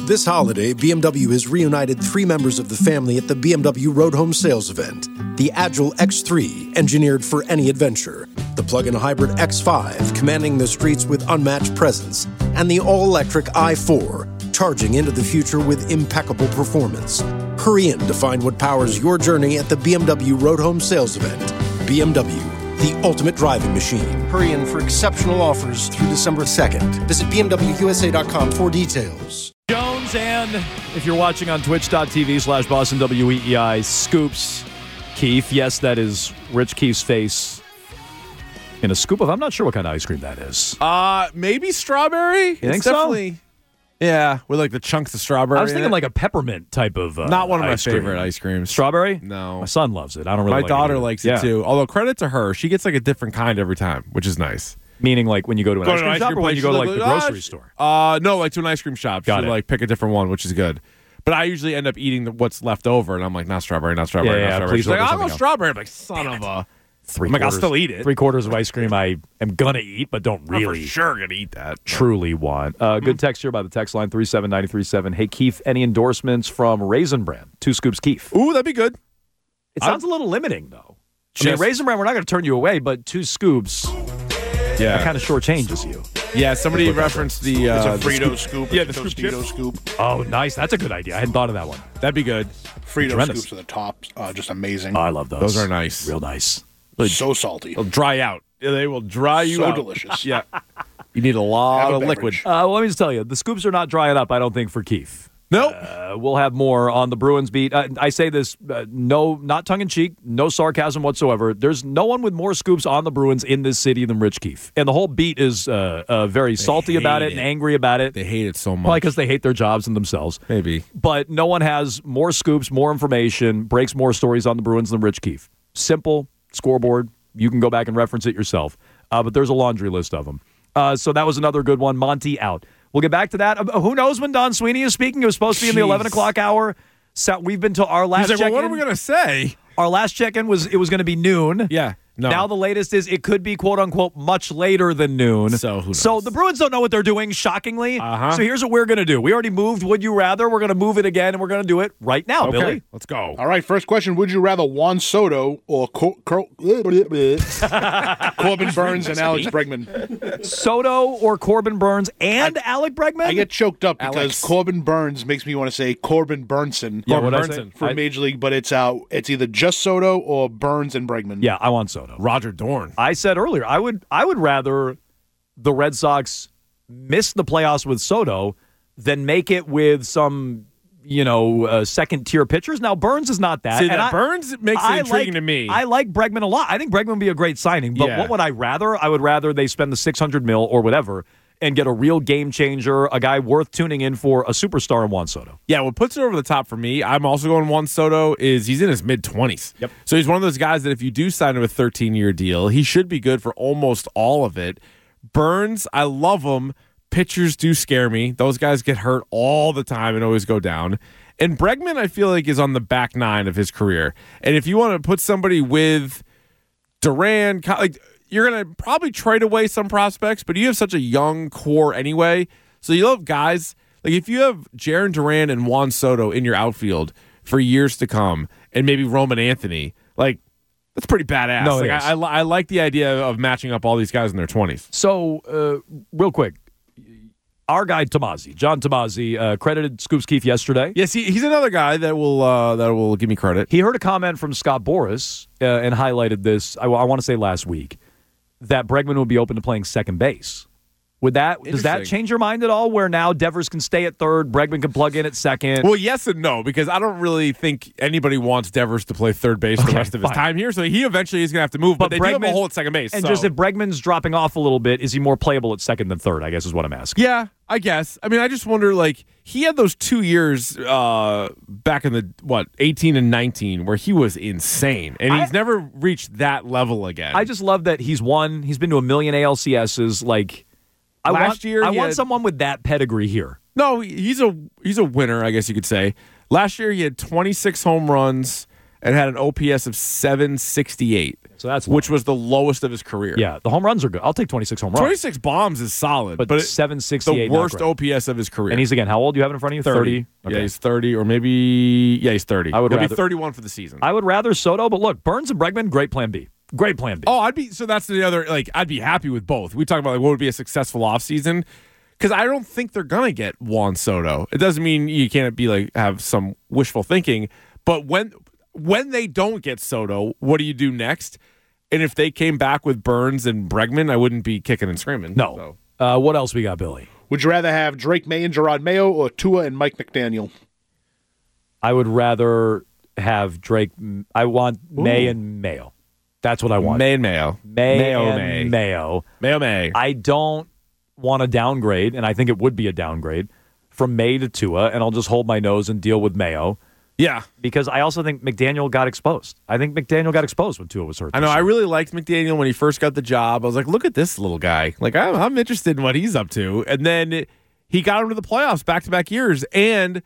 This holiday, BMW has reunited 3 members of the family at the BMW Road Home Sales event. The Agile X3, engineered for any adventure. The plug-in hybrid X5, commanding the streets with unmatched presence. And the all-electric i4, charging into the future with impeccable performance. Hurry in to find what powers your journey at the BMW Road Home Sales event. BMW, the ultimate driving machine. Hurry in for exceptional offers through December 2nd. Visit BMWUSA.com for details. Jones, and if you're watching on twitch.tv/Boston WEEI, Scoops Keith. Yes, that is Rich Keith's face in a scoop of, I'm not sure what kind of ice cream that is. Maybe strawberry? You think so? Definitely, yeah, with like the chunks of strawberry. I was thinking like a peppermint type of not one of my ice cream. favorite ice creams. Strawberry? No. My son loves it. I don't really My like daughter it. likes it too. Although credit to her, she gets like a different kind every time, which is nice. Meaning like when you go to an ice cream shop or when you go to like the grocery store? No, like to an ice cream shop. Got She'll it. like pick a different one, which is good. But I usually end up eating what's left over, and I'm like, not strawberry, not strawberry, not strawberry. please She's like, order I'll go something strawberry. I'm like, son of a... I'm like, I'll still eat it. 3/4 of ice cream I am going to eat, but don't really I'm for sure going to eat that. truly want. Good text here by the text line 37937. Hey, Keith, any endorsements from Raisin Bran? 2 scoops, Keith. Ooh, that'd be good. It sounds a little limiting, though. I mean, Just- Raisin Bran, we're not going to turn you away, but 2 scoops, Yeah. that kind of shortchanges you. Yeah, somebody referenced the... It's a the Frito scoop. Yeah, It's a the scoop Tostito chip. scoop. Oh, nice. That's a good idea. I hadn't thought of that one. That'd be good. Frito Tremendous. scoops are the top. Just amazing. Oh, I love those. Those are nice. Real nice. So salty. They'll dry out. They will dry you So out. delicious. Yeah. You need a lot Have a of liquid. beverage. Well, let me just tell you, the scoops are not drying up, I don't think, for Keith. Nope. We'll have more on the Bruins beat. I say this, not tongue-in-cheek, no sarcasm whatsoever. There's no one with more scoops on the Bruins in this city than Rich Keefe. And the whole beat is very salty about it and angry about it. They hate it so much. Probably because they hate their jobs and themselves. Maybe. But no one has more scoops, more information, breaks more stories on the Bruins than Rich Keefe. Simple, scoreboard. You can go back and reference it yourself. But there's a laundry list of them. So that was another good one. Monty out. We'll get back to that. Who knows when Don Sweeney is speaking? It was supposed to be in the 11 o'clock hour. So we've been to our last He's like, check-in. well, what are we going to say? Our last check-in was going to be noon. Yeah. No. Now the latest is it could be, quote unquote, much later than noon. So who knows? So the Bruins don't know what they're doing, shockingly. Uh-huh. So here's what we're going to do. We already moved Would You Rather. We're going to move it again, and we're going to do it right now, Okay, Billy. let's go. All right, first question. Would you rather Juan Soto or Corbin Burns and Alex Bregman? Soto or Corbin Burns and Alec Bregman? I get choked up because Alex. Corbin Burns makes me want to say Corbin Burnson Yeah, Corbin what'd I say? Burnson. for Major League, but it's either just Soto or Burns and Bregman. Yeah, I want Soto. Roger Dorn. I said earlier, I would rather the Red Sox miss the playoffs with Soto than make it with some, second-tier pitchers. Now, Burns is not that. See, and Burns makes it intriguing to me. I like Bregman a lot. I think Bregman would be a great signing. But Yeah. what would I rather? I would rather they spend the $600 million or whatever and get a real game changer, a guy worth tuning in for, a superstar in Juan Soto. Yeah, what puts it over the top for me, I'm also going Juan Soto, is he's in his mid-20s. Yep. So he's one of those guys that if you do sign him a 13-year deal, he should be good for almost all of it. Burns, I love him. Pitchers do scare me. Those guys get hurt all the time and always go down. And Bregman, I feel like, is on the back nine of his career. And if you want to put somebody with Duran, you're going to probably trade away some prospects, but you have such a young core anyway. So you'll have guys, like if you have Jarren Duran and Juan Soto in your outfield for years to come, and maybe Roman Anthony, that's pretty badass. No, it is. I like the idea of matching up all these guys in their 20s. So, real quick, our guy Tomasi, John Tomasi, credited Scoops Keefe yesterday. Yes, he's another guy that will give me credit. He heard a comment from Scott Boras and highlighted this, I want to say last week, that Bregman would be open to playing second base. Does that Interesting. change your mind at all, where now Devers can stay at third, Bregman can plug in at second? Well, yes and no, because I don't really think anybody wants Devers to play third base the rest of his fine. time here, so he eventually is going to have to move, but they do have a hole at second base. And so. just if Bregman's dropping off a little bit, is he more playable at second than third, I guess is what I'm asking. Yeah, I guess. I mean, I just wonder, he had those 2 years back in the, 18 and 19, where he was insane, and he's never reached that level again. I just love that he's been to a million ALCSs, I want someone with that pedigree here. No, he's a winner, I guess you could say. Last year, he had 26 home runs and had an OPS of 768. So that's which was the lowest of his career. Yeah, the home runs are good. I'll take 26 home runs. 26 bombs is solid, but 768, the worst OPS of his career. And he's, again, how old do you have it in front of you? 30. Okay. Yeah, he's 30, or maybe, he's 30. He'll be 31 for the season. I would rather Soto, but look, Burns and Bregman, great plan B. Great plan B. Oh, so that's the other, I'd be happy with both. We talk about what would be a successful offseason, because I don't think they're going to get Juan Soto. It doesn't mean you can't be have some wishful thinking, but when they don't get Soto, what do you do next? And if they came back with Burns and Bregman, I wouldn't be kicking and screaming. No. So. What else we got, Billy? Would you rather have Drake May and Gerard Mayo or Tua and Mike McDaniel? I would rather have Drake. I want May and Mayo. That's what I want. May and Mayo. Mayo. I don't want a downgrade, and I think it would be a downgrade, from May to Tua, and I'll just hold my nose and deal with Mayo. Yeah. Because I also think McDaniel got exposed. I think McDaniel got exposed when Tua was hurt. I know. I really liked McDaniel when he first got the job. I was like, look at this little guy. I'm interested in what he's up to. And then he got him to the playoffs back-to-back years. And,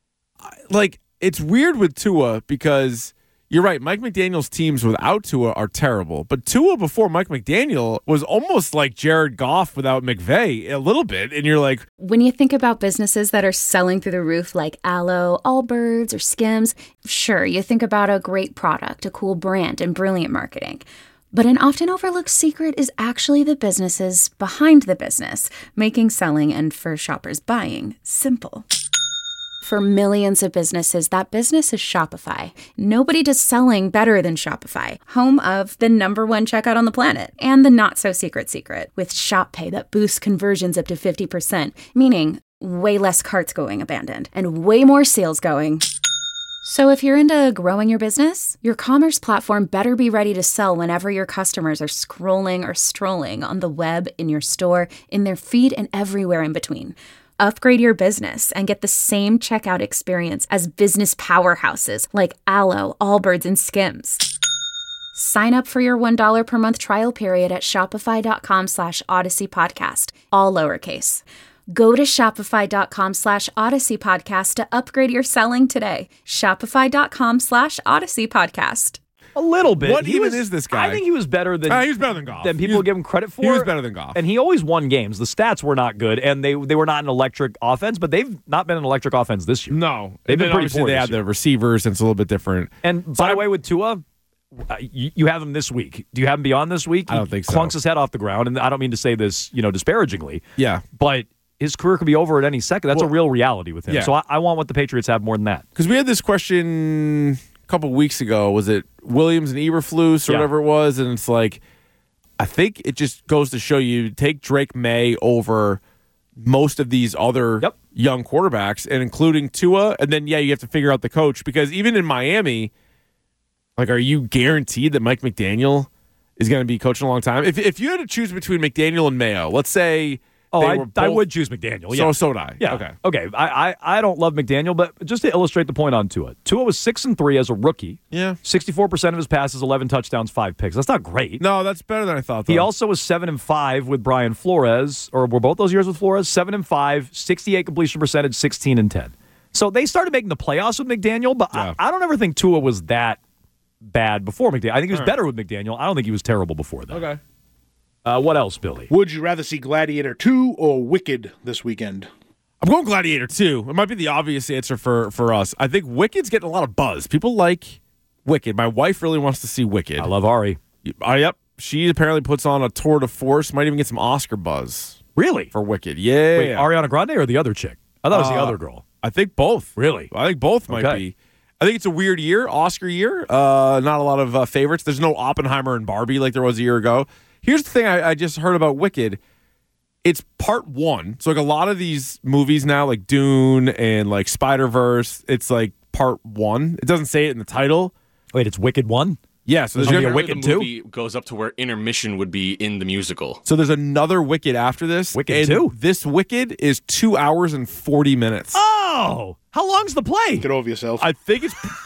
it's weird with Tua because you're right. Mike McDaniel's teams without Tua are terrible. But Tua before Mike McDaniel was almost like Jared Goff without McVay a little bit. And you're like, when you think about businesses that are selling through the roof like Aloe, Allbirds, or Skims, sure, you think about a great product, a cool brand, and brilliant marketing. But an often overlooked secret is actually the businesses behind the business, making selling and for shoppers buying simple. For millions of businesses, that business is Shopify. Nobody does selling better than Shopify, home of the #1 checkout on the planet and the not-so-secret secret with Shop Pay that boosts conversions up to 50%, meaning way less carts going abandoned and way more sales going. So if you're into growing your business, your commerce platform better be ready to sell whenever your customers are scrolling or strolling on the web, in your store, in their feed, and everywhere in between. Upgrade your business and get the same checkout experience as business powerhouses like Aloe, Allbirds, and Skims. Sign up for your $1 per month trial period at shopify.com/Odyssey Podcast, all lowercase. Go to shopify.com/Odyssey Podcast to upgrade your selling today. Shopify.com/Odyssey Podcast. A little bit. What even is this guy? I think he was better than he was better than Goff. Than people give him credit for. He was better than Goff. And he always won games. The stats were not good, and they were not an electric offense, but they've not been an electric offense this year. No. They've been pretty poor. They had the receivers, and it's a little bit different. And by the way, with Tua, you have him this week. Do you have him beyond this week? I don't think so. He clunks his head off the ground, and I don't mean to say this, disparagingly. Yeah. But his career could be over at any second. That's a real reality with him. Yeah. So I want what the Patriots have more than that. Because we had this question a couple weeks ago. Was it Williams and Eberflus or whatever it was? And it's like, I think it just goes to show you, take Drake May over most of these other young quarterbacks, and including Tua. And then, you have to figure out the coach. Because even in Miami, are you guaranteed that Mike McDaniel is going to be coaching a long time? If you had to choose between McDaniel and Mayo, let's say... I would choose McDaniel. Yeah. So would I. Yeah. Okay. I don't love McDaniel, but just to illustrate the point on Tua. Tua was 6-3 as a rookie. Yeah. 64% of his passes, 11 touchdowns, 5 picks. That's not great. No, that's better than I thought, though. He also was 7-5 with Brian Flores, or were both those years with Flores? 7-5, 68 completion percentage, 16-10. So they started making the playoffs with McDaniel, but I don't ever think Tua was that bad before McDaniel. I think he was better with McDaniel. I don't think he was terrible before that. Okay. What else, Billy? Would you rather see Gladiator 2 or Wicked this weekend? I'm going Gladiator 2. It might be the obvious answer for us. I think Wicked's getting a lot of buzz. People like Wicked. My wife really wants to see Wicked. I love Ari. Yep. She apparently puts on a tour de force. Might even get some Oscar buzz. Really? For Wicked. Yeah. Wait, Ariana Grande or the other chick? I thought it was the other girl. I think both. Really? I think both might be. I think it's a weird year, Oscar year. Not a lot of favorites. There's no Oppenheimer and Barbie like there was a year ago. Here's the thing I just heard about Wicked. It's part 1. So a lot of these movies now, like Dune and like Spider-Verse, it's like part 1. It doesn't say it in the title. Wait, it's Wicked 1? Yeah, so there's going to be a Apparently Wicked the 2? movie goes up to where intermission would be in the musical. So there's another Wicked after this. Wicked 2? This Wicked is 2 hours and 40 minutes. Oh! How long's the play? Get over yourself. I think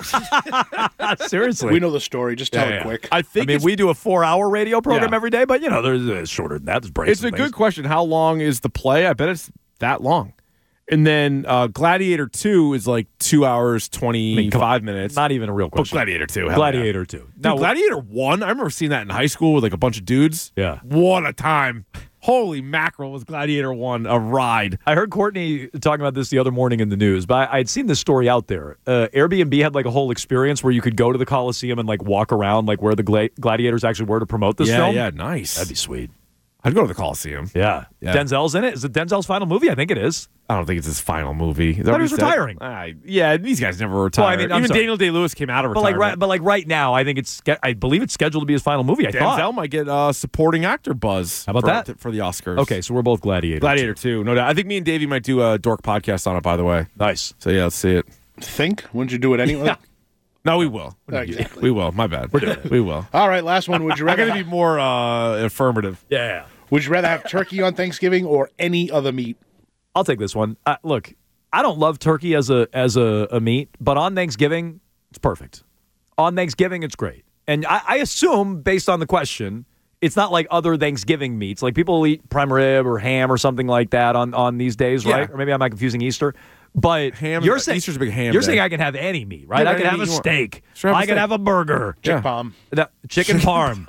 it's... Seriously. We know the story. Just tell it quick. I mean, we do a 4-hour radio program every day, but, there's shorter than that. There's breaks. It's a good question. How long is the play? I bet it's that long. And then Gladiator 2 is like 2 hours, 25 minutes. Not even a real But question. Gladiator 2. hell Gladiator 2. yeah. Dude, Now, Gladiator 1, I remember seeing that in high school with like a bunch of dudes. Yeah. What a time. Holy mackerel, was Gladiator 1 a ride. I heard Courtney talking about this the other morning in the news, but I had seen this story out there. Airbnb had like a whole experience where you could go to the Coliseum and like walk around like where the gladiators actually were to promote this film. Yeah, nice. That'd be sweet. I'd go to the Coliseum. Yeah. Denzel's in it. Is it Denzel's final movie? I think it is. I don't think it's his final movie. Thought he was retiring. Yeah, these guys never retire. Well, I mean, I'm even sorry. Daniel Day-Lewis came out of But retirement. like right now, I think I believe it's scheduled to be his final movie. I Denzel thought. might get supporting actor buzz. How about that? For the Oscars? Okay, so we're both Gladiator. Gladiator 2, no doubt. I think me and Davey might do a dork podcast on it, by the way. Nice. So yeah, let's see it. Think? Wouldn't you do it anyway? No, we will. Exactly. We will. My bad. We're doing it. We will. All right, last one. Would you I'm rather going to be more affirmative. Yeah. Would you rather have turkey on Thanksgiving or any other meat? I'll take this one. Look, I don't love turkey as a meat, but on Thanksgiving, it's perfect. On Thanksgiving, it's great. And I assume, based on the question, it's not like other Thanksgiving meats. Like people eat prime rib or ham or something like that on these days, right? Yeah. Or maybe I'm not confusing Easter. But Ham- you're saying Easter's a big ham You're day. saying I can have any meat, right? Yeah, I can have a anything you want. steak. Sure, have a I can steak. have a burger. Chick palm. Chicken parm.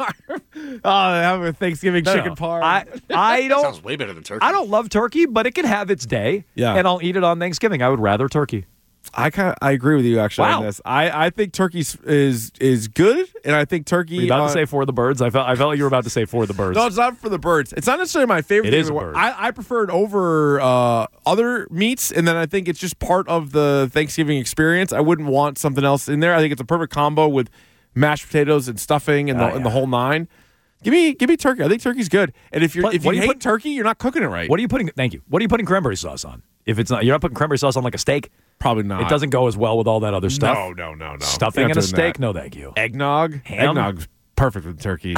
Have a Thanksgiving No, chicken no. parm. Sounds I don't. way better than turkey. I don't love turkey, but it can have its day. Yeah. And I'll eat it on Thanksgiving. I would rather turkey. I agree with you actually Wow. on this. I think turkey is good, and I think turkey. Were you about to say for the birds? I felt like you were about to say for the birds. No, it's not for the birds. It's not necessarily my favorite. It is thing. a bird. I prefer it over other meats, and then I think it's just part of the Thanksgiving experience. I wouldn't want something else in there. I think it's a perfect combo with mashed potatoes and stuffing and and the whole nine. Give me turkey. I think turkey's good. And if you What do you hate put- turkey, you're not cooking it right. What are you putting? Thank you. What are you putting cranberry sauce on? If it's not, you're not putting cranberry sauce on like a steak. Probably not. It doesn't go as well with all that other stuff. No. Stuffing You're not and a doing steak? that. No, thank you. Eggnog. Ham? Eggnog's perfect with turkey.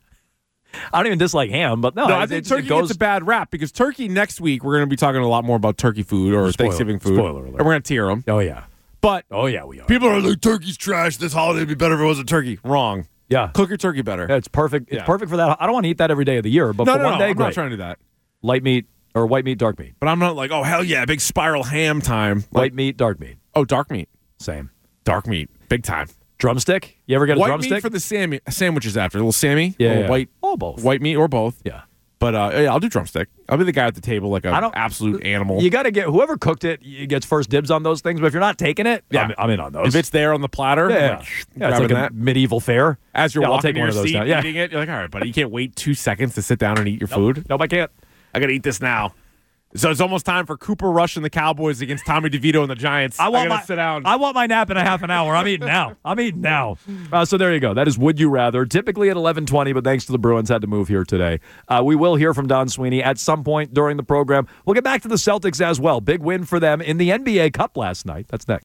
I don't even dislike ham, but no, I think turkey gets a bad rap because turkey next week we're going to be talking a lot more about turkey food or Thanksgiving food. Spoiler alert. And we're going to tier them. Oh yeah, But we are. people are like, turkey's trash. This holiday would be better if it wasn't turkey. Wrong. Yeah, Cook your turkey better. yeah, it's perfect. It's Yeah. perfect for that. I don't want to eat that every day of the year, but no, for no, one no. day, I'm great. not trying to do that. Light meat or white meat, dark meat. But I'm not like, oh, hell yeah, big spiral ham time. White meat, dark meat. Oh, dark meat. Same. Dark meat. Big time. Drumstick? You ever get a White drumstick? meat for the sandwiches after. A little Sammy. Yeah, A little yeah. white. Oh, both. White meat or both. Yeah. But yeah, I'll do drumstick. I'll be the guy at the table like an I don't- absolute animal. You got to get whoever cooked it gets first dibs on those things. But if you're not taking it, Yeah. I'm in on those. If it's there on the platter, yeah, I'm yeah. like, Yeah, it's grabbing like a that. medieval fare. As you're Yeah, I'll walking take to one your of those seat, down. Yeah. eating it, you're like, all right, buddy, you can't wait 2 seconds to sit down and eat your food. Nope, I can't. I got to eat this now. So it's almost time for Cooper Rush and the Cowboys against Tommy DeVito and the Giants. I gotta sit down. I want my nap in a half an hour. I'm eating now. So there you go. That is Would You Rather. Typically at 11:20, but thanks to the Bruins, had to move here today. We will hear from Don Sweeney at some point during the program. We'll get back to the Celtics as well. Big win for them in the NBA Cup last night. That's next.